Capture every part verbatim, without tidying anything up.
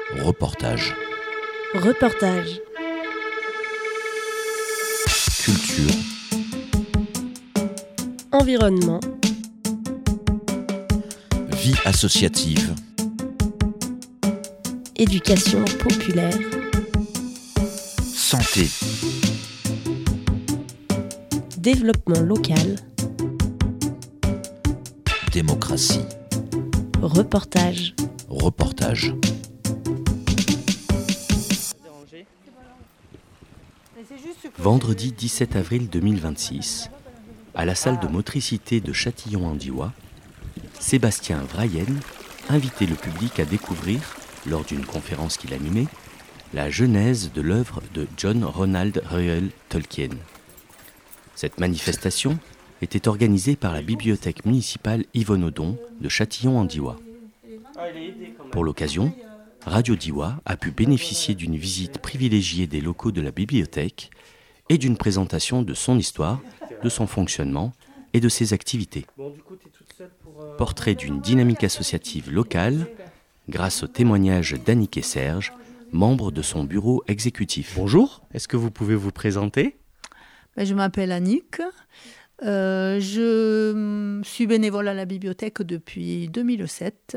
Reportage. Reportage. Culture. Environnement. Vie associative. Éducation populaire. Santé. Développement local. Démocratie. Reportage. Reportage. Vendredi dix-sept avril deux mille vingt-six, à la salle de motricité de Châtillon-en-Diois, Sébastien Vrayen invitait le public à découvrir, lors d'une conférence qu'il animait, la genèse de l'œuvre de John Ronald Reuel Tolkien. Cette manifestation était organisée par la bibliothèque municipale Yvonne Odon de Châtillon-en-Diois. Pour l'occasion, Radio Diois a pu bénéficier d'une visite privilégiée des locaux de la bibliothèque et d'une présentation de son histoire, de son fonctionnement et de ses activités. Portrait d'une dynamique associative locale grâce au témoignage d'Annick et Serge, membres de son bureau exécutif. Bonjour, est-ce que vous pouvez vous présenter ? Ben, je m'appelle Annick, euh, je suis bénévole à la bibliothèque depuis deux mille sept.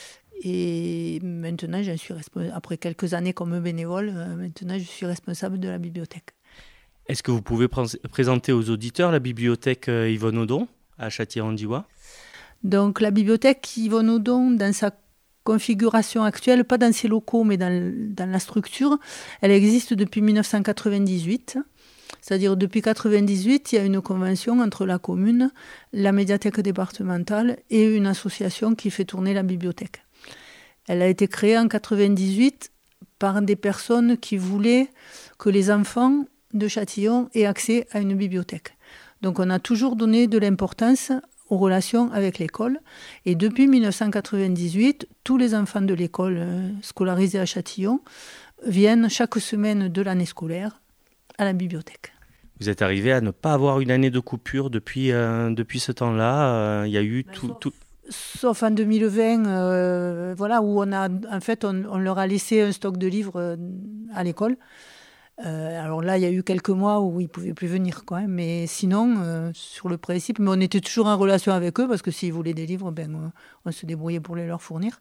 Et maintenant, je suis resp- après quelques années comme bénévole, euh, maintenant je suis responsable de la bibliothèque. Est-ce que vous pouvez pr- présenter aux auditeurs la bibliothèque euh, Yvonne Odon à Châtillon-en-Diois ? Donc la bibliothèque Yvonne Odon, dans sa configuration actuelle, pas dans ses locaux, mais dans, dans la structure, elle existe depuis dix-neuf cent quatre-vingt-dix-huit. C'est-à-dire depuis mille neuf cent quatre-vingt-dix-huit, il y a une convention entre la commune, la médiathèque départementale et une association qui fait tourner la bibliothèque. Elle a été créée en mille neuf cent quatre-vingt-dix-huit par des personnes qui voulaient que les enfants de Châtillon aient accès à une bibliothèque. Donc on a toujours donné de l'importance aux relations avec l'école. Et depuis dix-neuf cent quatre-vingt-dix-huit, tous les enfants de l'école scolarisés à Châtillon viennent chaque semaine de l'année scolaire à la bibliothèque. Vous êtes arrivé à ne pas avoir une année de coupure depuis, euh, depuis ce temps-là. Il euh, y a eu tout... sauf, tout... sauf en deux mille vingt, euh, voilà, où on a, en fait, on, on leur a laissé un stock de livres euh, à l'école. Euh, alors là, il y a eu quelques mois où ils ne pouvaient plus venir, quoi. Mais sinon, euh, sur le principe, mais on était toujours en relation avec eux, parce que s'ils voulaient des livres, ben, on, on se débrouillait pour les leur fournir.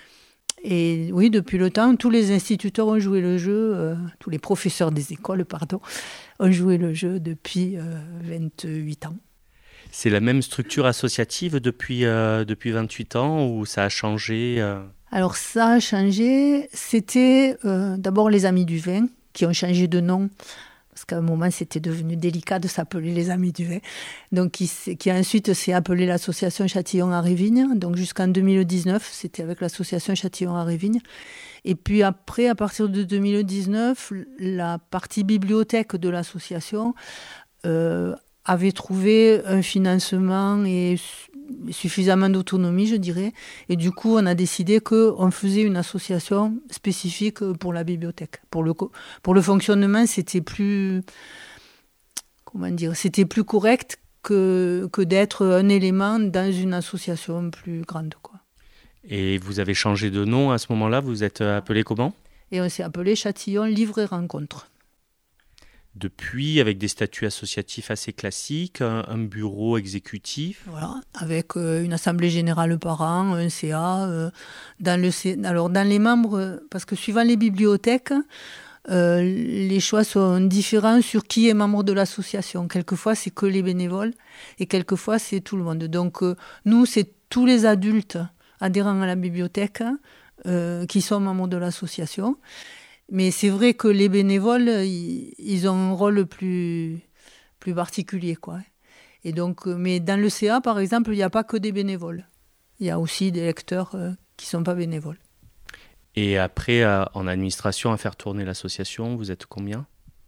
Et oui, depuis le temps, tous les instituteurs ont joué le jeu, euh, tous les professeurs des écoles, pardon, ont joué le jeu depuis euh, vingt-huit ans. C'est la même structure associative depuis, euh, depuis vingt-huit ans ou ça a changé euh... Alors ça a changé. C'était euh, d'abord les Amis du Vin qui ont changé de nom parce qu'à un moment c'était devenu délicat de s'appeler les Amis du Vin. Donc qui, qui ensuite s'est appelé l'association Châtillon-en-Révigne. Donc jusqu'en deux mille dix-neuf, c'était avec l'association Châtillon-en-Révigne. Et puis après, à partir de deux mille dix-neuf, la partie bibliothèque de l'association euh, avait trouvé un financement et suffisamment d'autonomie, je dirais. Et du coup, on a décidé qu'on faisait une association spécifique pour la bibliothèque. Pour le, pour le fonctionnement, c'était plus, comment dire, c'était plus correct que, que d'être un élément dans une association plus grande, quoi. Et vous avez changé de nom à ce moment-là, vous êtes appelé comment ? Et on s'est appelé Châtillon Livre et Rencontre. Depuis, avec des statuts associatifs assez classiques, un, un bureau exécutif. Voilà, avec euh, une assemblée générale par an, un C A. Euh, dans le C... Alors, dans les membres, parce que suivant les bibliothèques, euh, les choix sont différents sur qui est membre de l'association. Quelquefois, c'est que les bénévoles et quelquefois, c'est tout le monde. Donc, euh, nous, c'est tous les adultes adhérents à la bibliothèque euh, qui sont membres de l'association. Mais c'est vrai que les bénévoles, ils, ils ont un rôle plus, plus particulier, quoi. Et donc, mais dans le C A, par exemple, il n'y a pas que des bénévoles. Il y a aussi des lecteurs euh, qui ne sont pas bénévoles. Et après, euh, en administration, à faire tourner l'association, vous êtes combien ?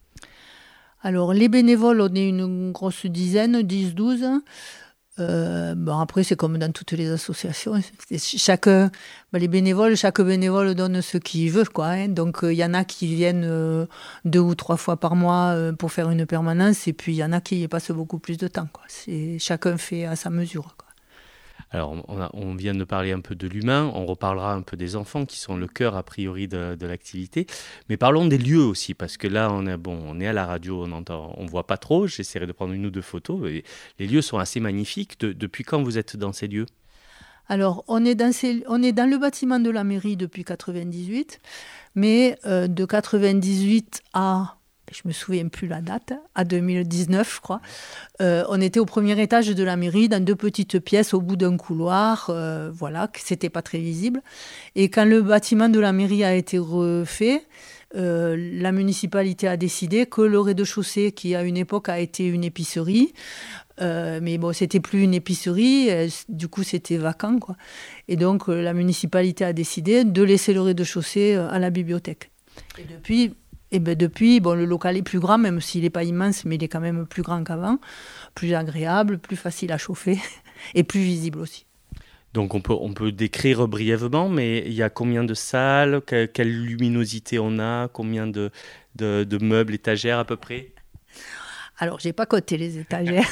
Alors, les bénévoles, on est une grosse dizaine, dix douze. Euh, bon, après, c'est comme dans toutes les associations. Chaque, ben, les bénévoles, chaque bénévole donne ce qu'il veut, quoi, hein. Donc, il euh, y en a qui viennent euh, deux ou trois fois par mois euh, pour faire une permanence, et puis il y en a qui y passent beaucoup plus de temps, quoi. C'est, chacun fait à sa mesure, quoi. Alors, on, a, on vient de parler un peu de l'humain, on reparlera un peu des enfants qui sont le cœur a priori de, de l'activité, mais parlons des lieux aussi, parce que là, on est, bon, on est à la radio, on entend, on voit pas trop, j'essaierai de prendre une ou deux photos, et les lieux sont assez magnifiques. De, depuis quand vous êtes dans ces lieux ? Alors, on est, dans ces, on est dans le bâtiment de la mairie depuis quatre-vingt-dix-huit, mais euh, de quatre-vingt-dix-huit à... je me souviens plus la date, à deux mille dix-neuf, je crois. Euh, on était au premier étage de la mairie, dans deux petites pièces au bout d'un couloir, euh, voilà, que c'était pas très visible. Et quand le bâtiment de la mairie a été refait, euh, la municipalité a décidé que le rez-de-chaussée, qui à une époque a été une épicerie, euh, mais bon, c'était plus une épicerie, euh, du coup c'était vacant, quoi. Et donc euh, la municipalité a décidé de laisser le rez-de-chaussée euh, à la bibliothèque. Et depuis... Et ben depuis, bon, le local est plus grand, même s'il n'est pas immense, mais il est quand même plus grand qu'avant, plus agréable, plus facile à chauffer et plus visible aussi. Donc on peut, on peut décrire brièvement, mais il y a combien de salles, que, quelle luminosité on a, combien de, de, de meubles, étagères à peu près ? Alors, je n'ai pas coté les étagères.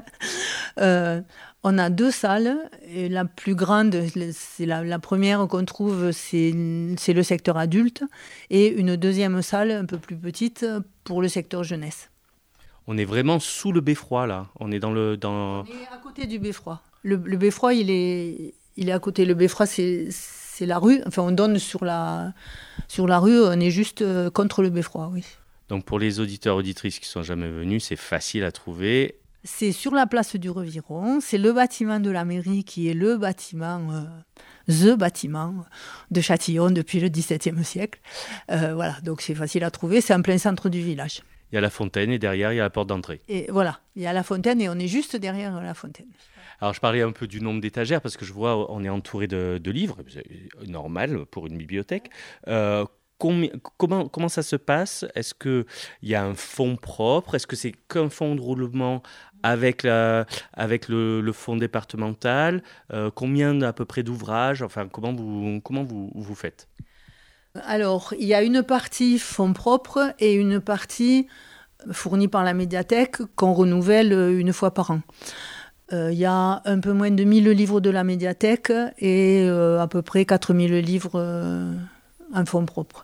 euh, on a deux salles. Et la plus grande, c'est la, la première qu'on trouve, c'est, c'est le secteur adulte. Et une deuxième salle, un peu plus petite, pour le secteur jeunesse. On est vraiment sous le beffroi, là. On est dans le... Dans... On est à côté du beffroi. Le, le beffroi, il est, il est à côté. Le beffroi, c'est, c'est la rue. Enfin, on donne sur la, sur la rue. On est juste contre le beffroi, oui. Donc pour les auditeurs auditrices qui ne sont jamais venus, c'est facile à trouver. C'est sur la place du Reviron, c'est le bâtiment de la mairie qui est le bâtiment, euh, the bâtiment de Châtillon depuis le dix-septième siècle. Euh, voilà, donc c'est facile à trouver, c'est en plein centre du village. Il y a la fontaine et derrière, il y a la porte d'entrée. Et voilà, il y a la fontaine et on est juste derrière la fontaine. Alors je parlais un peu du nombre d'étagères parce que je vois on est entouré de, de livres, c'est normal pour une bibliothèque. Euh, Combien, comment, comment ça se passe ? Est-ce qu'il y a un fonds propre ? Est-ce que c'est qu'un fonds de roulement avec, la, avec le, le fonds départemental ? euh, Combien à peu près d'ouvrages ? Enfin, comment vous, comment vous, vous faites ? Alors, il y a une partie fonds propres et une partie fournie par la médiathèque qu'on renouvelle une fois par an. Euh, il y a un peu moins de mille livres de la médiathèque et euh, à peu près quatre mille livres euh, en fonds propres.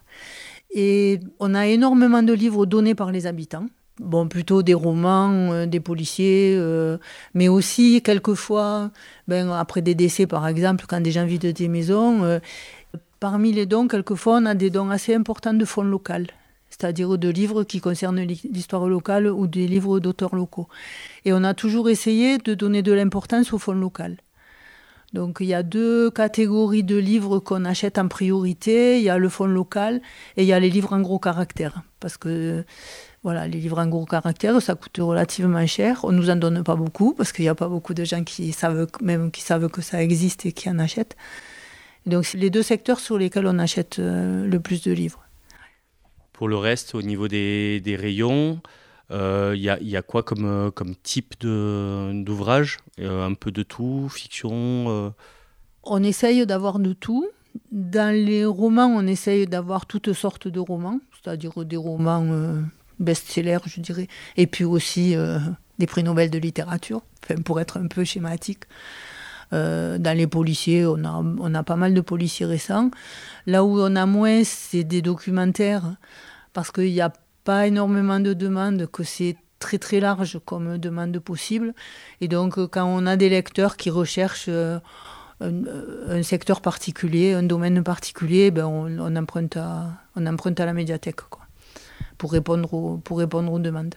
Et on a énormément de livres donnés par les habitants. Bon, plutôt des romans, euh, des policiers, euh, mais aussi quelquefois, ben, après des décès par exemple, quand des gens vident des maisons, euh, parmi les dons, quelquefois on a des dons assez importants de fonds locaux, c'est-à-dire de livres qui concernent l'histoire locale ou des livres d'auteurs locaux. Et on a toujours essayé de donner de l'importance au fonds local. Donc il y a deux catégories de livres qu'on achète en priorité. Il y a le fonds local et il y a les livres en gros caractères. Parce que voilà, les livres en gros caractères, ça coûte relativement cher. On ne nous en donne pas beaucoup parce qu'il n'y a pas beaucoup de gens qui savent, même qui savent que ça existe et qui en achètent. Donc c'est les deux secteurs sur lesquels on achète le plus de livres. Pour le reste, au niveau des, des rayons... Il euh, y, y a quoi comme, comme type de, d'ouvrage ? euh, Un peu de tout, fiction euh... On essaye d'avoir de tout. Dans les romans, on essaye d'avoir toutes sortes de romans, c'est-à-dire des romans euh, best-sellers, je dirais, et puis aussi euh, des prix Nobel de littérature, enfin, pour être un peu schématique. Euh, dans les policiers, on a, on a pas mal de policiers récents. Là où on a moins, c'est des documentaires, parce qu'il y a pas énormément de demandes, que c'est très très large comme demande possible. Et donc quand on a des lecteurs qui recherchent euh, un, un secteur particulier, un domaine particulier, ben on, on, emprunte à, on emprunte à la médiathèque, quoi, pour répondre aux, pour répondre aux demandes.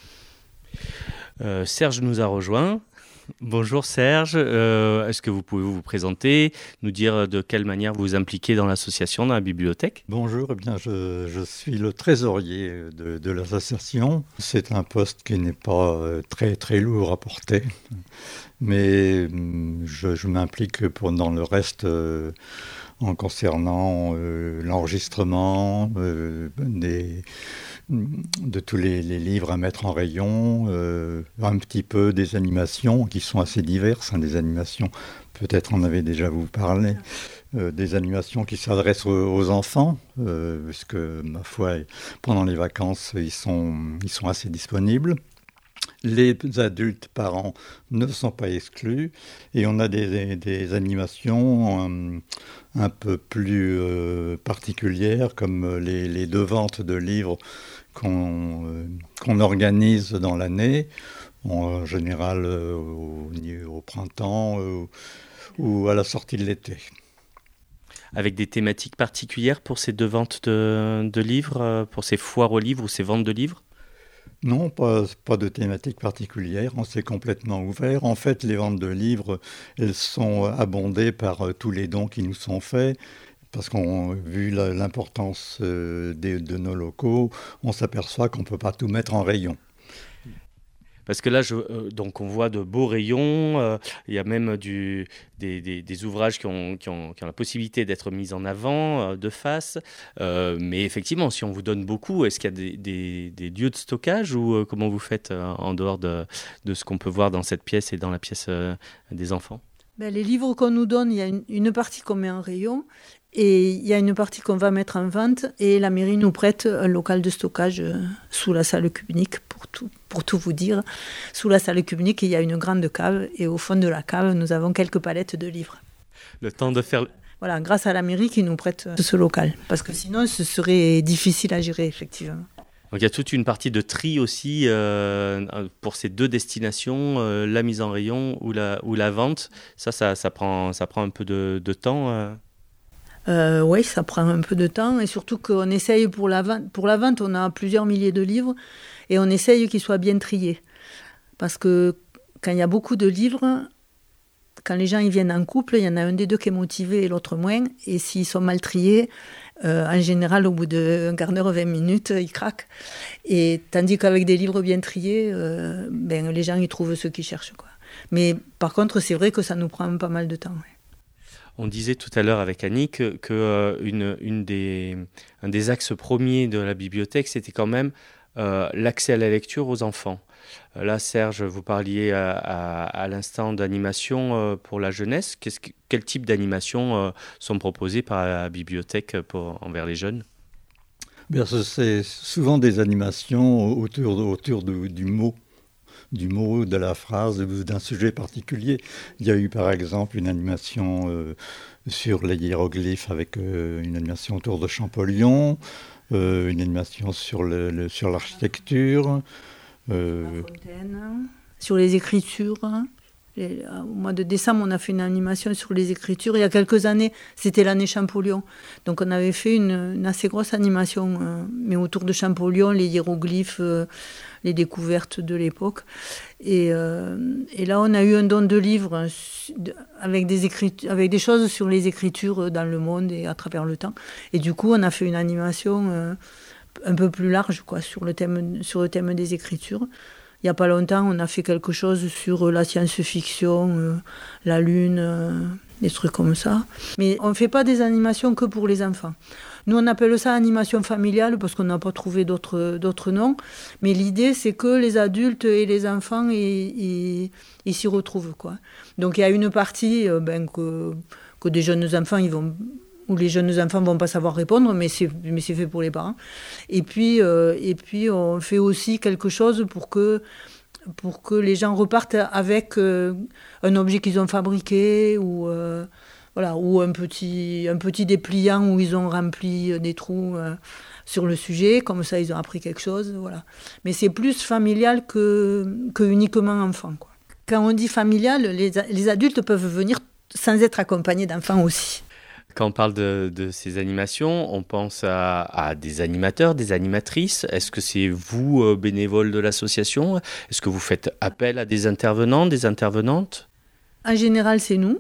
Euh, Serge nous a rejoint. Bonjour Serge, euh, est-ce que vous pouvez vous présenter, nous dire de quelle manière vous vous impliquez dans l'association, dans la bibliothèque ? Bonjour, eh bien je, je suis le trésorier de, de l'association. C'est un poste qui n'est pas très, très lourd à porter, mais je, je m'implique pour, dans le reste euh, en concernant euh, l'enregistrement euh, des... de tous les, les livres à mettre en rayon, euh, un petit peu des animations qui sont assez diverses, hein, des animations, peut-être on avait déjà vous parlé, euh, des animations qui s'adressent aux, aux enfants, euh, puisque ma foi, pendant les vacances, ils sont, ils sont assez disponibles. Les adultes parents ne sont pas exclus et on a des, des, des animations euh, un peu plus euh, particulières comme les, les deux ventes de livres qu'on, euh, qu'on organise dans l'année, en général euh, au, au printemps euh, ou à la sortie de l'été. Avec des thématiques particulières pour ces deux ventes de, de livres, pour ces foires aux livres ou ces ventes de livres ? Non, pas, pas de thématique particulière, on s'est complètement ouvert. En fait, les ventes de livres, elles sont abondées par euh, tous les dons qui nous sont faits, parce qu'on, vu la, l'importance euh, de, de nos locaux, on s'aperçoit qu'on ne peut pas tout mettre en rayon. Parce que là, je, euh, donc on voit de beaux rayons, euh, il y a même du, des, des, des ouvrages qui ont, qui, ont, qui ont la possibilité d'être mis en avant, euh, de face. Euh, mais effectivement, si on vous donne beaucoup, est-ce qu'il y a des, des, des lieux de stockage ou euh, comment vous faites euh, en dehors de, de ce qu'on peut voir dans cette pièce et dans la pièce euh, des enfants ? Ben, les livres qu'on nous donne, il y a une, une partie qu'on met en rayon et il y a une partie qu'on va mettre en vente et la mairie nous prête un local de stockage euh, sous la salle Kubnik, pour tout, pour tout vous dire. Sous la salle Kubnik, il y a une grande cave et au fond de la cave, nous avons quelques palettes de livres. Le temps de faire... Voilà, grâce à la mairie qui nous prête ce local, parce que sinon ce serait difficile à gérer, effectivement. Donc il y a toute une partie de tri aussi euh, pour ces deux destinations, euh, la mise en rayon ou la, ou la vente. Ça, ça, ça, prend, ça prend un peu de, de temps euh. Euh, oui, ça prend un peu de temps et surtout qu'on essaye pour la vente. Pour la vente, on a plusieurs milliers de livres et on essaye qu'ils soient bien triés. Parce que quand il y a beaucoup de livres, quand les gens ils viennent en couple, il y en a un des deux qui est motivé et l'autre moins. Et s'ils sont mal triés, euh, en général, au bout d'un quart d'heure, vingt minutes, ils craquent. Et tandis qu'avec des livres bien triés, euh, ben, les gens ils trouvent ce qu'ils cherchent, quoi. Mais par contre, c'est vrai que ça nous prend pas mal de temps. Ouais. On disait tout à l'heure avec Annick que, que euh, une, une des, un des axes premiers de la bibliothèque, c'était quand même euh, l'accès à la lecture aux enfants. Euh, là, Serge, vous parliez à, à, à l'instant d'animation euh, pour la jeunesse. Qu'est-ce que, quel type d'animation euh, sont proposées par la bibliothèque pour, envers les jeunes ? Bien, c'est souvent des animations autour, autour de, du mot. du mot, de la phrase, d'un sujet particulier. Il y a eu par exemple une animation euh, sur les hiéroglyphes avec euh, une animation autour de Champollion, euh, une animation sur, le, le, sur l'architecture. Euh... La fontaine, sur les écritures. Les, au mois de décembre, on a fait une animation sur les écritures. Il y a quelques années, c'était l'année Champollion. Donc on avait fait une, une assez grosse animation, euh, mais autour de Champollion, les hiéroglyphes, euh, les découvertes de l'époque. Et, euh, et là, on a eu un don de livres avec des, écrit- avec des choses sur les écritures dans le monde et à travers le temps. Et du coup, on a fait une animation euh, un peu plus large, quoi, sur le thème, sur le thème des écritures. Il n'y a pas longtemps, on a fait quelque chose sur la science-fiction, euh, la Lune, euh, des trucs comme ça. Mais on ne fait pas des animations que pour les enfants. Nous, on appelle ça animation familiale parce qu'on n'a pas trouvé d'autres, d'autres noms. Mais l'idée, c'est que les adultes et les enfants, ils, ils, ils s'y retrouvent, quoi. Donc, il y a une partie euh, ben, que, que des jeunes enfants, ils vont... où les jeunes enfants ne vont pas savoir répondre, mais c'est, mais c'est fait pour les parents. Et puis, euh, et puis, on fait aussi quelque chose pour que, pour que les gens repartent avec euh, un objet qu'ils ont fabriqué ou, euh, voilà, ou un petit, un petit dépliant où ils ont rempli des trous euh, sur le sujet. Comme ça, ils ont appris quelque chose. Voilà. Mais c'est plus familial que, que uniquement enfant, quoi. Quand on dit familial, les, les adultes peuvent venir sans être accompagnés d'enfants aussi. Quand on parle de, de ces animations, on pense à, à des animateurs, des animatrices. Est-ce que c'est vous, euh, bénévoles de l'association ? Est-ce que vous faites appel à des intervenants, des intervenantes ? En général, c'est nous.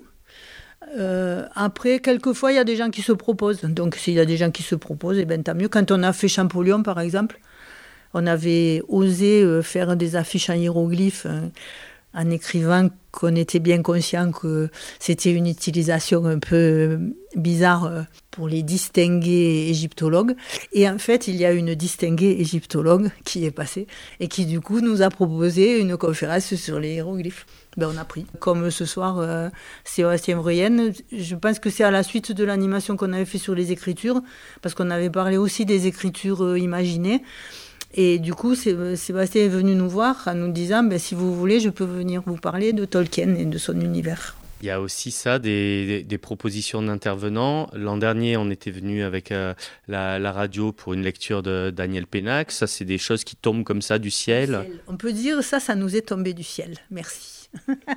Euh, après, quelquefois, il y a des gens qui se proposent. Donc, s'il y a des gens qui se proposent, eh ben, tant mieux. Quand on a fait Champollion, par exemple, on avait osé euh, faire des affiches en hiéroglyphes euh, en écrivant qu'on était bien conscient que c'était une utilisation un peu bizarre pour les distingués égyptologues. Et en fait, il y a une distinguée égyptologue qui est passée et qui, du coup, nous a proposé une conférence sur les hiéroglyphes. Ben, on a pris. Comme ce soir, euh, Sébastien Vrayen, je pense que c'est à la suite de l'animation qu'on avait fait sur les écritures, parce qu'on avait parlé aussi des écritures euh, imaginées. Et du coup, Sébastien est venu nous voir en nous disant ben, « si vous voulez, je peux venir vous parler de Tolkien et de son univers ». Il y a aussi ça, des, des, des propositions d'intervenants. L'an dernier, on était venu avec euh, la, la radio pour une lecture de Daniel Pénac. Ça, c'est des choses qui tombent comme ça du ciel. Du ciel. On peut dire ça, ça nous est tombé du ciel. Merci.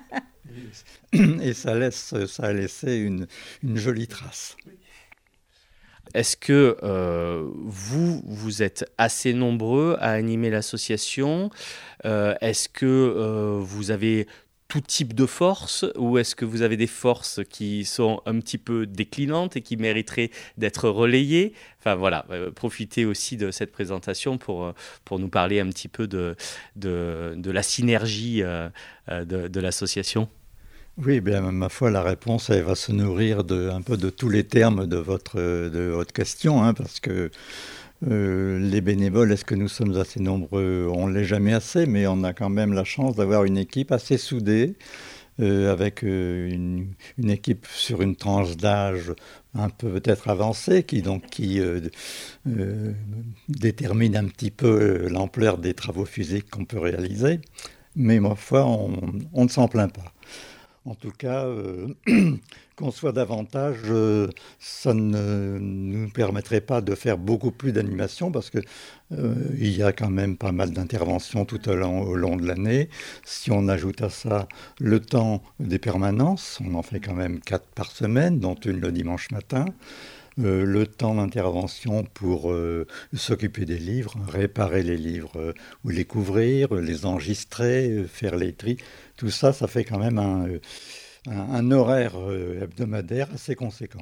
Et ça, laisse, ça a laissé une, une jolie trace. Est-ce que euh, vous, vous êtes assez nombreux à animer l'association ? euh, Est-ce que euh, vous avez tout type de forces, ou est-ce que vous avez des forces qui sont un petit peu déclinantes et qui mériteraient d'être relayées ? Enfin voilà, euh, profitez aussi de cette présentation pour, pour nous parler un petit peu de, de, de la synergie euh, de, de l'association. Oui, bien, ma foi, la réponse, elle va se nourrir de, un peu de tous les termes de votre, de votre question, hein, parce que euh, les bénévoles, est-ce que nous sommes assez nombreux ? On ne l'est jamais assez, mais on a quand même la chance d'avoir une équipe assez soudée, euh, avec euh, une, une équipe sur une tranche d'âge un peu peut-être avancée, qui, donc, qui euh, euh, détermine un petit peu l'ampleur des travaux physiques qu'on peut réaliser. Mais ma foi, on, on ne s'en plaint pas. En tout cas, euh, qu'on soit davantage, euh, ça ne nous permettrait pas de faire beaucoup plus d'animations parce qu'il euh, y a quand même pas mal d'interventions tout au long, au long de l'année. Si on ajoute à ça le temps des permanences, on en fait quand même quatre par semaine, dont une le dimanche matin. Euh, le temps d'intervention pour euh, s'occuper des livres, réparer les livres euh, ou les couvrir, les enregistrer, euh, faire les tris. Tout ça, ça fait quand même un, un, un horaire euh, hebdomadaire assez conséquent.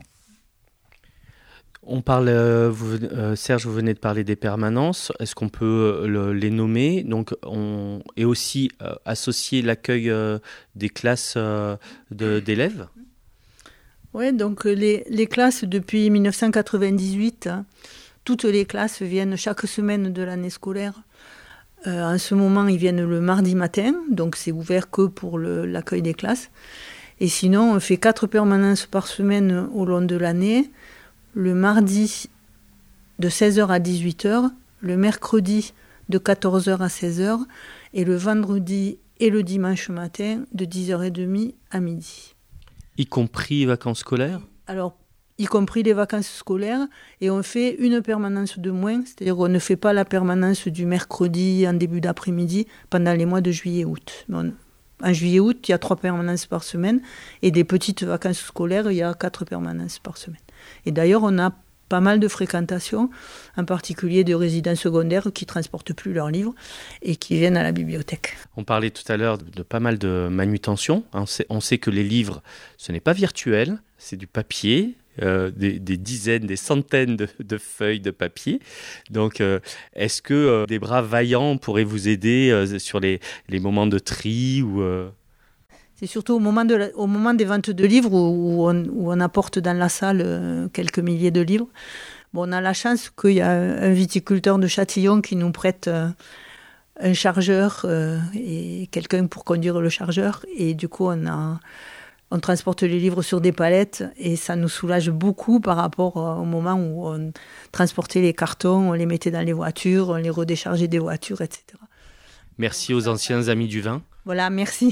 On parle, euh, vous, euh, Serge, vous venez de parler des permanences. Est-ce qu'on peut le, les nommer ? Donc, on, et aussi euh, associer l'accueil euh, des classes euh, de, d'élèves ? Oui, donc les, les classes, depuis dix-neuf cent quatre-vingt-dix-huit, hein, toutes les classes viennent chaque semaine de l'année scolaire. Euh, en ce moment, ils viennent le mardi matin, donc c'est ouvert que pour le, l'accueil des classes. Et sinon, on fait quatre permanences par semaine au long de l'année. Le mardi de seize heures à dix-huit heures, le mercredi de quatorze heures à seize heures, et le vendredi et le dimanche matin de dix heures trente à midi. Y compris vacances scolaires ? Alors, y compris les vacances scolaires, et on fait une permanence de moins, c'est-à-dire qu'on ne fait pas la permanence du mercredi en début d'après-midi pendant les mois de juillet et août. On, en juillet et août, il y a trois permanences par semaine, et des petites vacances scolaires, il y a quatre permanences par semaine. Et d'ailleurs, on a pas mal de fréquentation, en particulier de résidents secondaires qui ne transportent plus leurs livres et qui viennent à la bibliothèque. On parlait tout à l'heure de, de pas mal de manutention. On sait, on sait que les livres, ce n'est pas virtuel, c'est du papier, euh, des, des dizaines, des centaines de, de feuilles de papier. Donc, euh, est-ce que euh, des bras vaillants pourraient vous aider euh, sur les, les moments de tri ou euh... C'est surtout au moment, de la, au moment des ventes de livres où, où, on, où on apporte dans la salle euh, quelques milliers de livres. Bon, on a la chance qu'il y a un viticulteur de Châtillon qui nous prête euh, un chargeur euh, et quelqu'un pour conduire le chargeur. Et du coup, on, a, on transporte les livres sur des palettes et ça nous soulage beaucoup par rapport au moment où on transportait les cartons, on les mettait dans les voitures, on les redéchargeait des voitures, et cetera. Merci aux anciens amis du vin. Voilà, merci.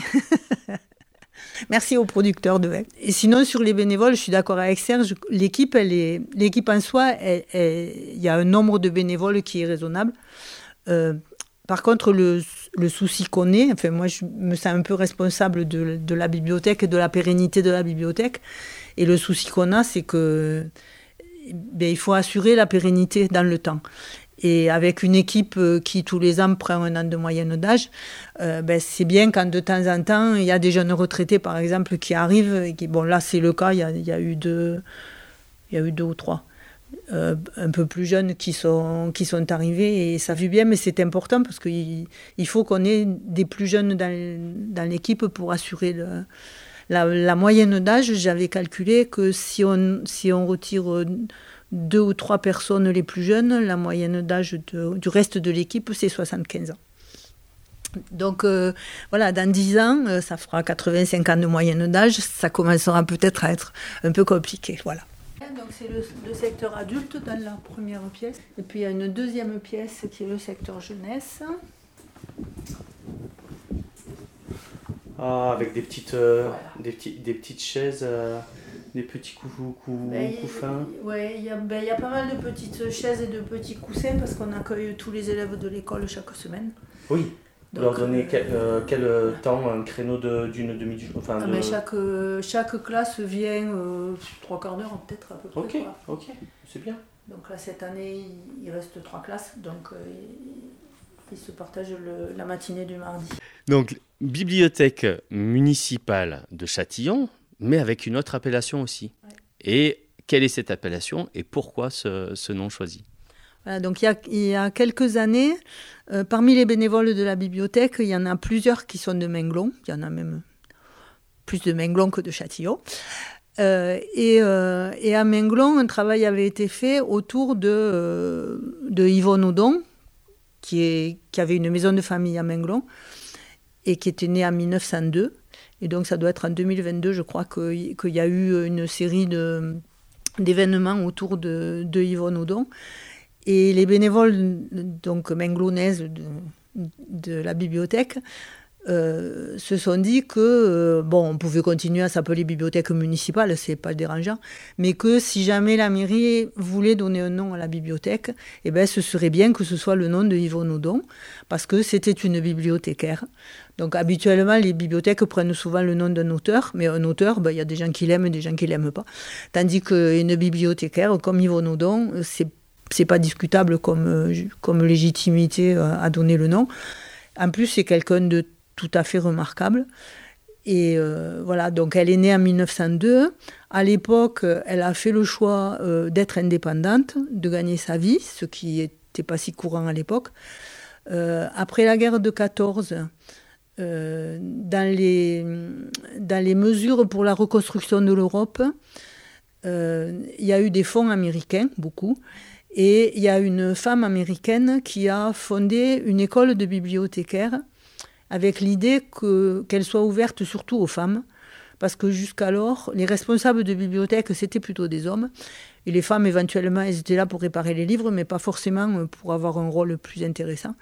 Merci aux producteurs de vin. Et sinon, sur les bénévoles, je suis d'accord avec Serge, l'équipe, elle est, l'équipe en soi, elle, elle, il y a un nombre de bénévoles qui est raisonnable. Euh, par contre, le, le souci qu'on ait, enfin, moi, je me sens un peu responsable de, de la bibliothèque et de la pérennité de la bibliothèque. Et le souci qu'on a, c'est que, ben, il faut assurer la pérennité dans le temps. Et avec une équipe qui, tous les ans, prend un an de moyenne d'âge, euh, ben, c'est bien quand de temps en temps, il y a des jeunes retraités, par exemple, qui arrivent. Et qui, bon, là, c'est le cas, il y a, il y a eu deux, il y a eu deux ou trois, euh, un peu plus jeunes qui sont, qui sont arrivés. Et ça fait bien, mais c'est important parce qu'il il faut qu'on ait des plus jeunes dans, dans l'équipe pour assurer le, la, la moyenne d'âge. J'avais calculé que si on, si on retire deux ou trois personnes les plus jeunes, la moyenne d'âge de, du reste de l'équipe, c'est soixante-quinze ans. Donc euh, voilà, dans dix ans, euh, ça fera quatre-vingt-cinq ans de moyenne d'âge, ça commencera peut-être à être un peu compliqué. Voilà. donc c'est le, le secteur adulte dans la première pièce. Et puis il y a une deuxième pièce qui est le secteur jeunesse. Ah, avec des petites, euh, Voilà. des, petits, des petites chaises, euh, des petits cou, cou, Ben, couffins. Oui, il y, a, ben, il y a pas mal de petites chaises et de petits coussins parce qu'on accueille tous les élèves de l'école chaque semaine. Oui, Donc, leur donner euh, quel, euh, quel euh, temps, un créneau de, d'une demi-journée enfin, ah de... ben, chaque, euh, chaque classe vient euh, trois quarts d'heure peut-être à peu près. Ok, Quoi. ok, c'est bien. Donc là cette année il, il reste trois classes, donc euh, ils, ils se partagent le, la matinée du mardi. Donc, bibliothèque municipale de Châtillon, mais avec une autre appellation aussi. Ouais. Et quelle est cette appellation et pourquoi ce, ce nom choisi ? Voilà, donc il y a, il y a quelques années, euh, parmi les bénévoles de la bibliothèque, il y en a plusieurs qui sont de Menglon. Il y en a même plus de Menglon que de Châtillon. Euh, et, euh, et à Menglon, un travail avait été fait autour de, euh, de Yvonne Audon, qui, est, qui avait une maison de famille à Menglon et qui était née en mille neuf cent deux. Et donc ça doit être en deux mille vingt-deux, je crois, qu'il y a eu une série de, d'événements autour de, de Yvonne Audon. Et les bénévoles donc menglonaises de, de la bibliothèque euh, se sont dit que euh, bon, on pouvait continuer à s'appeler bibliothèque municipale, c'est pas dérangeant, mais que si jamais la mairie voulait donner un nom à la bibliothèque, eh ben, ce serait bien que ce soit le nom de Yvonne Audon, parce que c'était une bibliothécaire. Donc habituellement, les bibliothèques prennent souvent le nom d'un auteur, mais un auteur, ben, y a des gens qui l'aiment et des gens qui l'aiment pas. Tandis qu'une bibliothécaire comme Yvonne Audon, c'est c'est pas discutable comme, comme légitimité à donner le nom. En plus, c'est quelqu'un de tout à fait remarquable. Et euh, voilà, donc elle est née en mille neuf cent deux. À l'époque, elle a fait le choix euh, d'être indépendante, de gagner sa vie, ce qui n'était pas si courant à l'époque. Euh, après la guerre de quatorze, euh, dans, les, dans les mesures pour la reconstruction de l'Europe, euh, il y a eu des fonds américains, beaucoup. Et il y a une femme américaine qui a fondé une école de bibliothécaires avec l'idée que, qu'elle soit ouverte surtout aux femmes, parce que jusqu'alors, les responsables de bibliothèques, c'était plutôt des hommes. Et les femmes, éventuellement, elles étaient là pour réparer les livres, mais pas forcément pour avoir un rôle plus intéressant.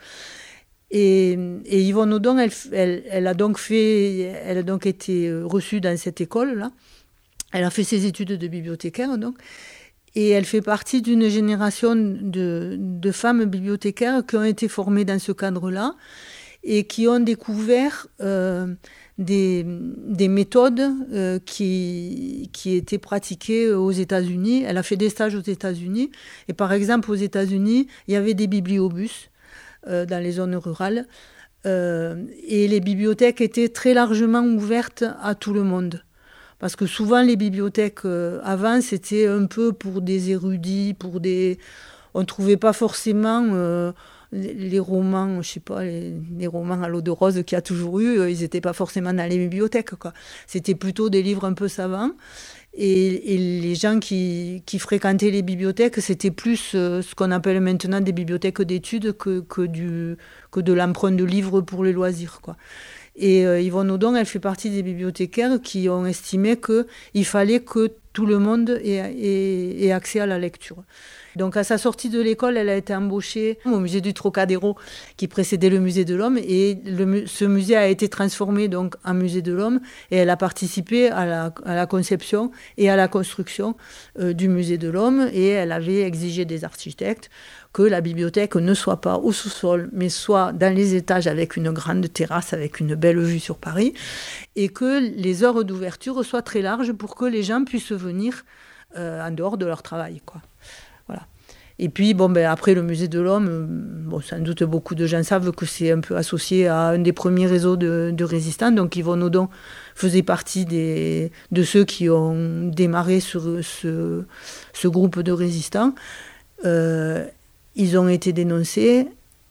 Et, et Yvonne Audon, elle, elle, elle, a donc fait, elle a donc été reçue dans cette école-là. Elle a fait ses études de bibliothécaire, donc. Et elle fait partie d'une génération de, de femmes bibliothécaires qui ont été formées dans ce cadre-là et qui ont découvert euh, des, des méthodes euh, qui, qui étaient pratiquées aux États-Unis. Elle a fait des stages aux États-Unis. Et par exemple, aux États-Unis, il y avait des bibliobus euh, dans les zones rurales. Euh, et les bibliothèques étaient très largement ouvertes à tout le monde. Parce que souvent, les bibliothèques, euh, avant, c'était un peu pour des érudits, pour des... On ne trouvait pas forcément euh, les, les romans, je sais pas, les, les romans à l'eau de rose qu'il y a toujours eu, euh, ils n'étaient pas forcément dans les bibliothèques, quoi. C'était plutôt des livres un peu savants. Et, et les gens qui, qui fréquentaient les bibliothèques, c'était plus euh, ce qu'on appelle maintenant des bibliothèques d'études que, que, du, que de l'emprunt de livres pour les loisirs, quoi. Et euh, Yvonne Audon, elle fait partie des bibliothécaires qui ont estimé qu'il fallait que tout le monde ait, ait, ait accès à la lecture. Donc à sa sortie de l'école, elle a été embauchée au musée du Trocadéro qui précédait le musée de l'Homme, et le, ce musée a été transformé donc en musée de l'Homme, et elle a participé à la, à la conception et à la construction euh, du musée de l'Homme, et elle avait exigé des architectes que la bibliothèque ne soit pas au sous-sol, mais soit dans les étages avec une grande terrasse, avec une belle vue sur Paris, et que les heures d'ouverture soient très larges pour que les gens puissent venir euh, en dehors de leur travail, quoi. Voilà. Et puis, bon, ben, après, le musée de l'Homme, bon, sans doute beaucoup de gens savent que c'est un peu associé à un des premiers réseaux de, de résistants. Donc, Yvonne Audon faisait partie des, de ceux qui ont démarré sur ce, ce groupe de résistants. Euh, Ils ont été dénoncés.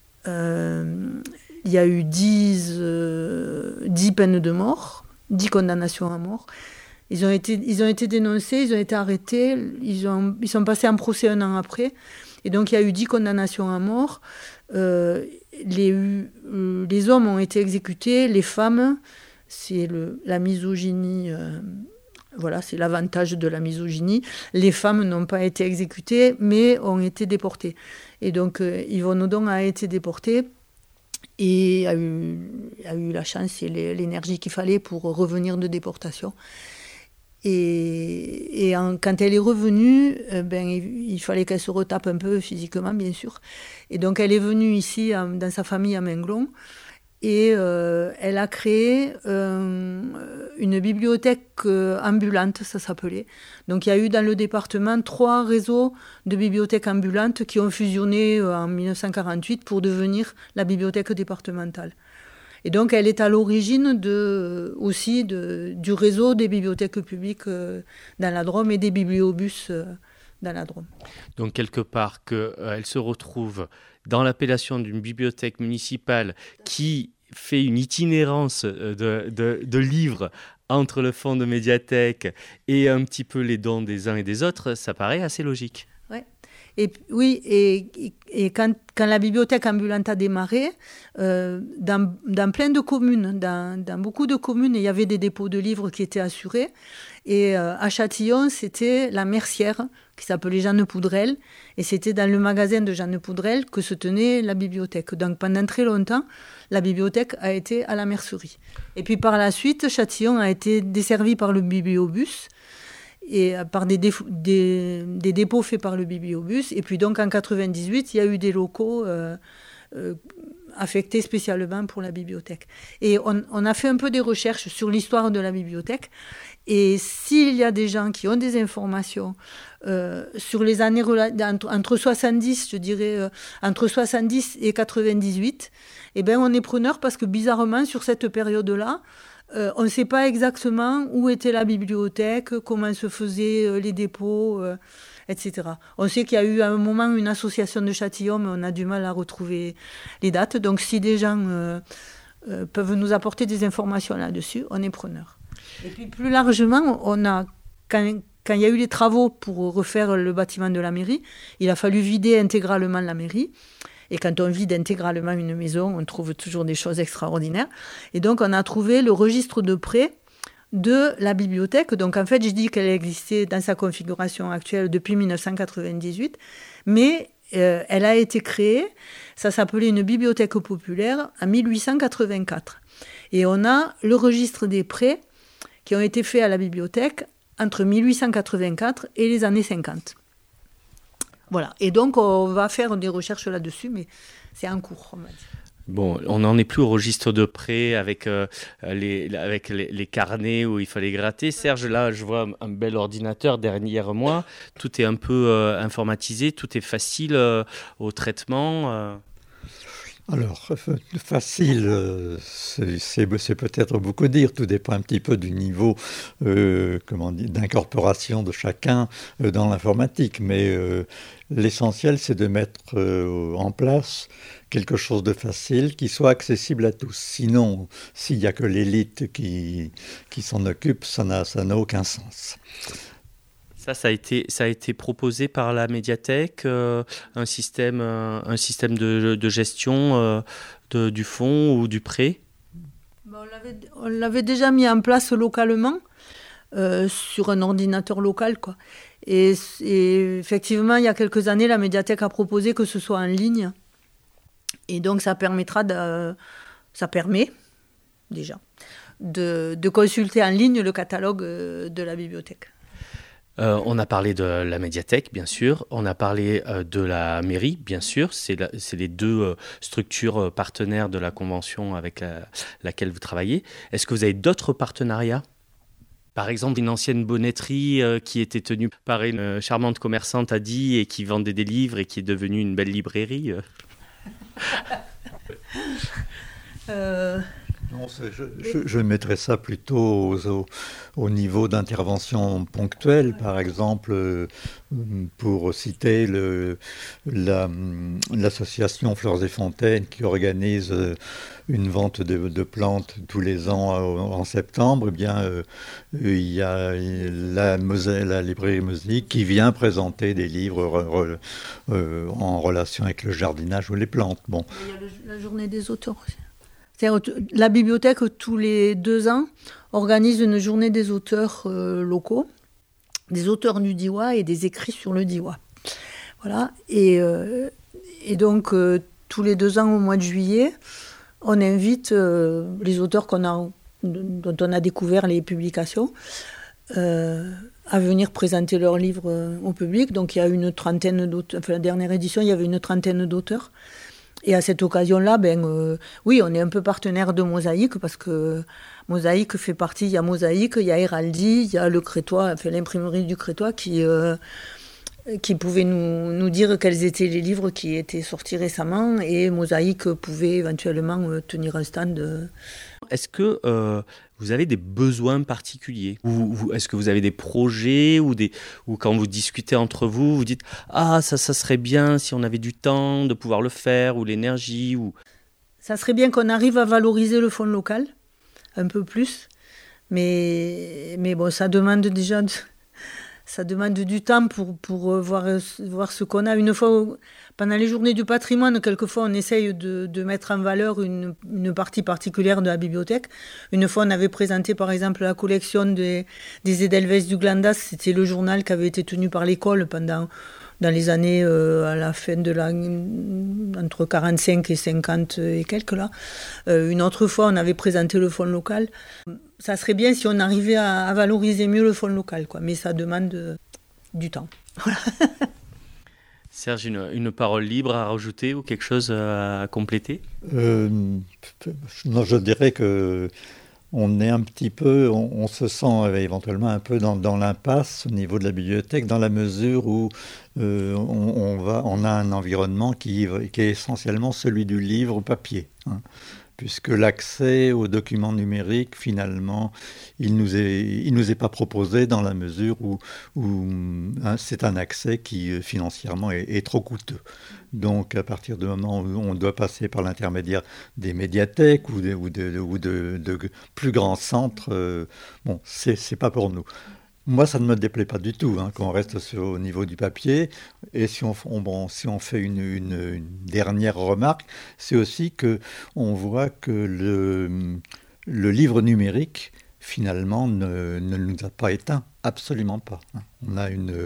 Euh, il y a eu dix, euh, dix peines de mort, dix condamnations à mort. Ils ont été, ils ont été dénoncés, ils ont été arrêtés, ils, ont, ils sont passés en procès un an après. Et donc il y a eu dix condamnations à mort. Euh, les, les hommes ont été exécutés, les femmes, c'est le, la misogynie euh, Voilà, c'est l'avantage de la misogynie. Les femmes n'ont pas été exécutées, mais ont été déportées. Et donc, euh, Yvonne Oudon a été déportée et a eu, a eu la chance et l'énergie qu'il fallait pour revenir de déportation. Et, et en, quand elle est revenue, euh, ben, il, il fallait qu'elle se retape un peu physiquement, bien sûr. Et donc, elle est venue ici, en, dans sa famille à Menglon, et euh, elle a créé euh, une bibliothèque euh, ambulante, ça s'appelait. Donc, il y a eu dans le département trois réseaux de bibliothèques ambulantes qui ont fusionné euh, en dix-neuf cent quarante-huit pour devenir la bibliothèque départementale. Et donc, elle est à l'origine de, aussi de, du réseau des bibliothèques publiques euh, dans la Drôme et des bibliobus euh, dans la Drôme. Donc, quelque part, qu'elle euh, se retrouve dans l'appellation d'une bibliothèque municipale qui fait une itinérance de, de, de livres entre le fonds de médiathèque et un petit peu les dons des uns et des autres, ça paraît assez logique. Ouais. Et, oui, et, et quand, quand la bibliothèque ambulante a démarré, euh, dans, dans plein de communes, dans, dans beaucoup de communes, il y avait des dépôts de livres qui étaient assurés. Et euh, à Châtillon, c'était la mercière qui s'appelait Jeanne Poudrel. Et c'était dans le magasin de Jeanne Poudrel que se tenait la bibliothèque. Donc pendant très longtemps, la bibliothèque a été à la mercerie. Et puis par la suite, Châtillon a été desservi par le bibliobus et par des, déf- des, des dépôts faits par le bibliobus. Et puis donc en quatre-vingt-dix-huit, il y a eu des locaux euh, euh, affectés spécialement pour la bibliothèque. Et on, on a fait un peu des recherches sur l'histoire de la bibliothèque. Et s'il y a des gens qui ont des informations euh, sur les années rela- entre, entre soixante-dix, je dirais, euh, entre soixante-dix et quatre-vingt-dix-huit, eh ben on est preneur parce que bizarrement, sur cette période-là, euh, on ne sait pas exactement où était la bibliothèque, comment se faisaient euh, les dépôts, euh, et cetera. On sait qu'il y a eu à un moment une association de Châtillon, mais on a du mal à retrouver les dates. Donc si des gens euh, euh, peuvent nous apporter des informations là-dessus, on est preneur. Et puis plus largement, on a, quand, quand il y a eu les travaux pour refaire le bâtiment de la mairie, il a fallu vider intégralement la mairie. Et quand on vide intégralement une maison, on trouve toujours des choses extraordinaires. Et donc, on a trouvé le registre de prêt de la bibliothèque. Donc, en fait, je dis qu'elle existait dans sa configuration actuelle depuis dix-neuf cent quatre-vingt-dix-huit, mais euh, elle a été créée, ça s'appelait une bibliothèque populaire, en dix-huit cent quatre-vingt-quatre. Et on a le registre des prêts qui ont été faits à la bibliothèque entre dix-huit cent quatre-vingt-quatre et les années cinquante. Voilà. Et donc, on va faire des recherches là-dessus, mais c'est en cours, on va dire. Bon, on n'en est plus au registre de prêt avec, euh, les, avec les, les carnets où il fallait gratter. Serge, là, je vois un bel ordinateur derrière moi. Tout est un peu euh, informatisé, tout est facile euh, au traitement. Euh. Alors, facile, c'est, c'est, c'est peut-être beaucoup dire, tout dépend un petit peu du niveau euh, comment dire, d'incorporation de chacun euh, dans l'informatique, mais euh, l'essentiel c'est de mettre euh, en place quelque chose de facile qui soit accessible à tous. Sinon, s'il n'y a que l'élite qui, qui s'en occupe, ça n'a, ça n'a aucun sens. Ça, ça a été, ça a été proposé par la médiathèque, euh, un système, euh, un système de, de gestion euh, de, du fonds ou du prêt. Bon, on, l'avait, on l'avait déjà mis en place localement, euh, sur un ordinateur local, quoi. Et, et effectivement, il y a quelques années, la médiathèque a proposé que ce soit en ligne. Et donc, ça permettra de, ça permet déjà de, de consulter en ligne le catalogue de la bibliothèque. Euh, on a parlé de la médiathèque, bien sûr. On a parlé euh, de la mairie, bien sûr. C'est, la, c'est les deux euh, structures euh, partenaires de la convention avec la, laquelle vous travaillez. Est-ce que vous avez d'autres partenariats ? Par exemple, une ancienne bonneterie euh, qui était tenue par une euh, charmante commerçante à Die et qui vendait des livres et qui est devenue une belle librairie. Euh. euh... Non, je, je, je mettrais ça plutôt au, au, au niveau d'intervention ponctuelle, par exemple, euh, pour citer le, la, l'association Fleurs et Fontaines qui organise euh, une vente de, de plantes tous les ans euh, en septembre. Eh bien, euh, il y a la, la librairie Mosaic qui vient présenter des livres re, re, euh, en relation avec le jardinage ou les plantes. Bon. Il y a le, la journée des auteurs aussi. C'est-à-dire, la bibliothèque, tous les deux ans, organise une journée des auteurs euh, locaux, des auteurs du Diois et des écrits sur le Diois. Voilà. Et, euh, et donc, euh, tous les deux ans, au mois de juillet, on invite euh, les auteurs qu'on a, dont on a découvert les publications euh, à venir présenter leurs livres euh, au public. Donc, il y a une trentaine d'auteurs. Enfin, la dernière édition, il y avait une trentaine d'auteurs. Et à cette occasion-là, ben, euh, oui, on est un peu partenaire de Mosaïque parce que Mosaïque fait partie, il y a Mosaïque, il y a Héraldie, il y a le Crétois, enfin, l'imprimerie du Crétois qui, euh, qui pouvait nous, nous dire quels étaient les livres qui étaient sortis récemment et Mosaïque pouvait éventuellement euh, tenir un stand. De... Est-ce que euh, vous avez des besoins particuliers ou, ou est-ce que vous avez des projets ou, des, ou quand vous discutez entre vous, vous dites « Ah, ça, ça serait bien si on avait du temps de pouvoir le faire ou l'énergie » ou... Ça serait bien qu'on arrive à valoriser le fonds local un peu plus, mais, mais bon, ça demande déjà... De... Ça demande du temps pour, pour voir, voir ce qu'on a. Une fois, pendant les journées du patrimoine, quelquefois, on essaye de, de mettre en valeur une, une partie particulière de la bibliothèque. Une fois, on avait présenté, par exemple, la collection des, des Edelweiss du Glandas. C'était le journal qui avait été tenu par l'école pendant, dans les années, euh, à la fin de la... entre quarante-cinq et cinquante et quelques, là. Euh, une autre fois, on avait présenté le fonds local. Ça serait bien si on arrivait à, à valoriser mieux le fonds local, quoi. Mais ça demande euh, du temps. Voilà. Serge, une, une parole libre à rajouter ou quelque chose à compléter ? euh, Non, je dirais que on est un petit peu, on, on se sent éventuellement un peu dans, dans l'impasse au niveau de la bibliothèque, dans la mesure où euh, on, on, va, on a un environnement qui, qui est essentiellement celui du livre papier, hein. Puisque l'accès aux documents numériques, finalement, il ne nous, il nous est pas proposé dans la mesure où, où hein, c'est un accès qui, financièrement, est, est trop coûteux. Donc, à partir du moment où on doit passer par l'intermédiaire des médiathèques ou de, ou de, ou de, de plus grands centres, euh, bon, c'est, c'est pas pour nous. Moi, ça ne me déplaît pas du tout, hein, qu'on reste sur, au niveau du papier. Et si on, on, bon, si on fait une, une, une dernière remarque, c'est aussi qu'on voit que le, le livre numérique, finalement, ne, ne nous a pas éteints, absolument pas. Hein. On a une,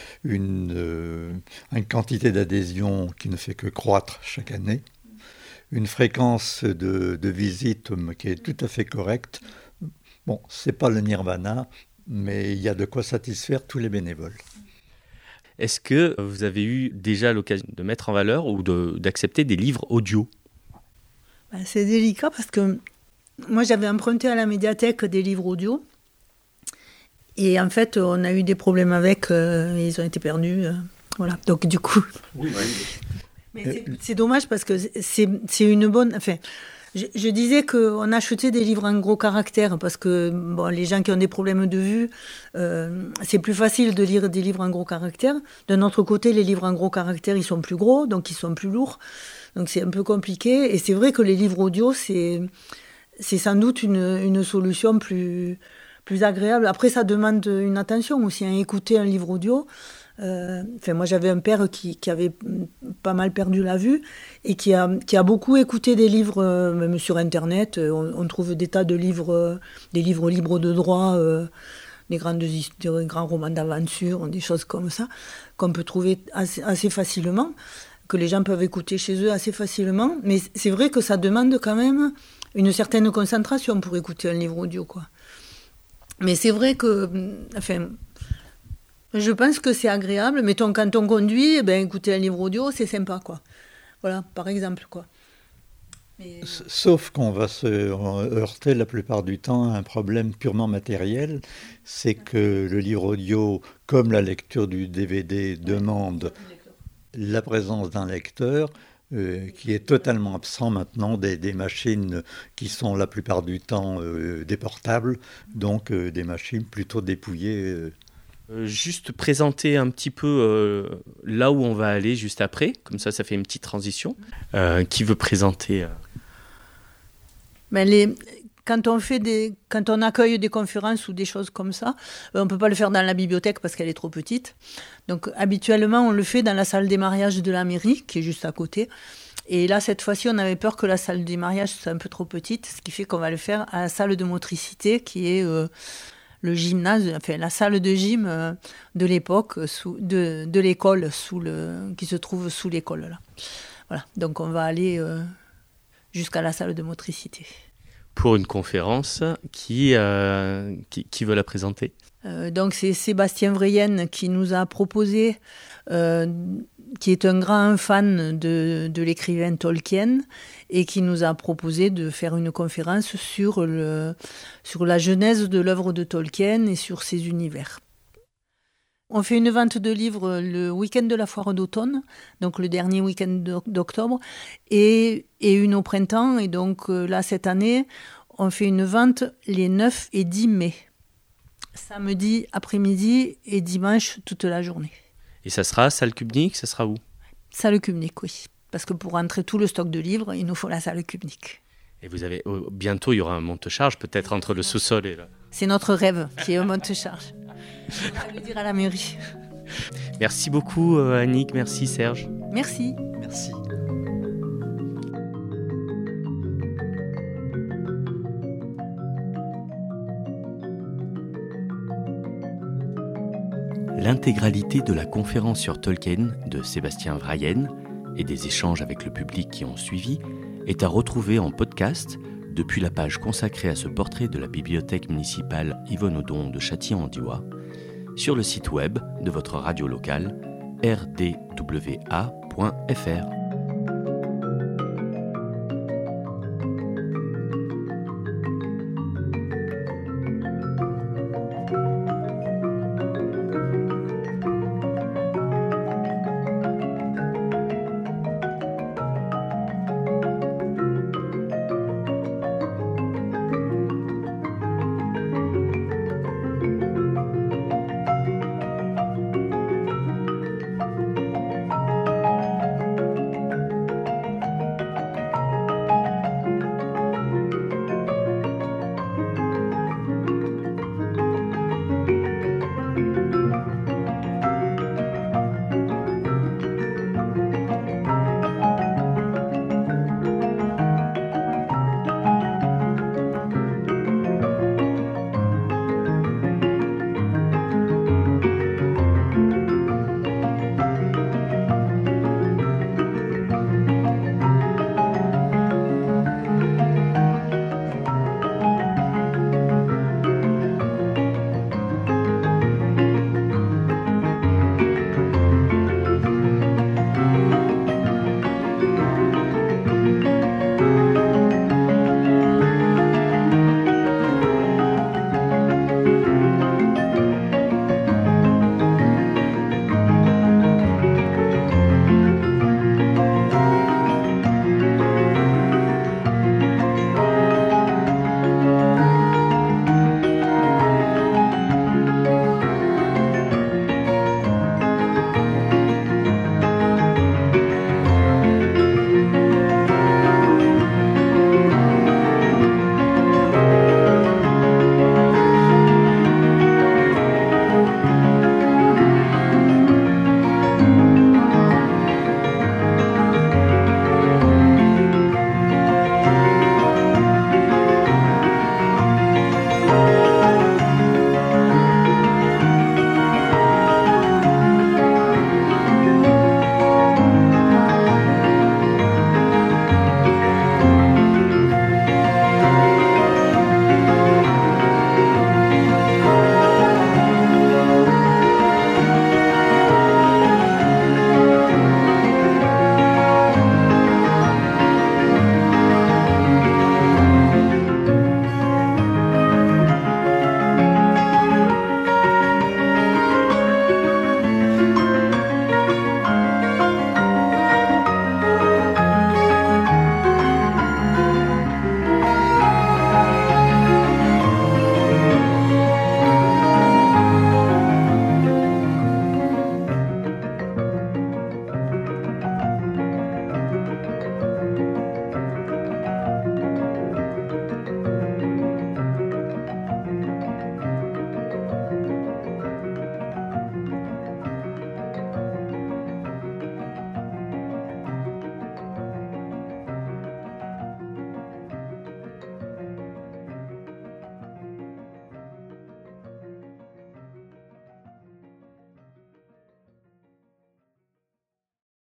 une, une quantité d'adhésion qui ne fait que croître chaque année, une fréquence de, de visite qui est tout à fait correcte. Bon, c'est pas le nirvana, mais il y a de quoi satisfaire tous les bénévoles. Est-ce que vous avez eu déjà l'occasion de mettre en valeur ou de, d'accepter des livres audio ? Ben, c'est délicat parce que moi, j'avais emprunté à la médiathèque des livres audio. Et en fait, on a eu des problèmes avec, euh, ils ont été perdus. Euh, voilà, donc du coup... Oui, oui. Mais c'est, c'est dommage parce que c'est, c'est une bonne... Enfin, Je, je disais qu'on achetait des livres en gros caractères parce que bon, les gens qui ont des problèmes de vue, euh, c'est plus facile de lire des livres en gros caractères. D'un autre côté, les livres en gros caractères, ils sont plus gros, donc ils sont plus lourds. Donc c'est un peu compliqué. Et c'est vrai que les livres audio, c'est, c'est sans doute une, une solution plus, plus agréable. Après, ça demande une attention aussi, hein, écouter un livre audio. Euh, enfin, moi, j'avais un père qui, qui avait pas mal perdu la vue et qui a, qui a beaucoup écouté des livres, euh, même sur Internet. On, on trouve des tas de livres, euh, des livres libres de droit, euh, des, grandes, des grands romans d'aventure, des choses comme ça, qu'on peut trouver assez, assez facilement, que les gens peuvent écouter chez eux assez facilement. Mais c'est vrai que ça demande quand même une certaine concentration pour écouter un livre audio, quoi. Mais c'est vrai que... Enfin, je pense que c'est agréable. Mettons, quand on conduit, ben, écouter un livre audio, c'est sympa, quoi. Voilà, par exemple, quoi. Mais... Sauf qu'on va se heurter la plupart du temps à un problème purement matériel, c'est que le livre audio, comme la lecture du D V D, demande la présence d'un lecteur, euh, qui est totalement absent maintenant des, des machines qui sont la plupart du temps euh, des portables, donc euh, des machines plutôt dépouillées. Euh, Euh, juste présenter un petit peu euh, là où on va aller juste après, comme ça ça fait une petite transition. Euh, qui veut présenter euh... ben les, quand, on fait des, quand on accueille des conférences ou des choses comme ça, on ne peut pas le faire dans la bibliothèque parce qu'elle est trop petite. Donc habituellement on le fait dans la salle des mariages de la mairie, qui est juste à côté. Et là, cette fois-ci, on avait peur que la salle des mariages soit un peu trop petite, ce qui fait qu'on va le faire à la salle de motricité, qui est euh, le gymnase, enfin la salle de gym euh, de l'époque, sous, de, de l'école, sous le, qui se trouve sous l'école. Là. Voilà. Donc on va aller euh, jusqu'à la salle de motricité. Pour une conférence, qui, euh, qui, qui veut la présenter ? euh, Donc c'est Sébastien Vrayen qui nous a proposé, euh, qui est un grand fan de, de l'écrivain Tolkien, et qui nous a proposé de faire une conférence sur, le, sur la genèse de l'œuvre de Tolkien et sur ses univers. On fait une vente de livres le week-end de la foire d'automne, donc le dernier week-end d'octobre, et, et une au printemps. Et donc là, cette année, on fait une vente les neuf et dix mai, samedi après-midi et dimanche toute la journée. Et ça sera salle Kubnik, ça sera où ? Salle Kubnik, oui. Parce que pour rentrer tout le stock de livres, il nous faut la salle Kubnik. Et vous avez oh, bientôt, il y aura un monte-charge peut-être entre le sous-sol et là. C'est notre rêve qui est un monte-charge. On va le dire à la mairie. Merci beaucoup euh, Annick, merci Serge. Merci. Merci. L'intégralité de la conférence sur Tolkien de Sébastien Vrayen et des échanges avec le public qui ont suivi est à retrouver en podcast depuis la page consacrée à ce portrait de la bibliothèque municipale Yvonne Odon de Châtillon-en-Diois sur le site web de votre radio locale r d w a point f r.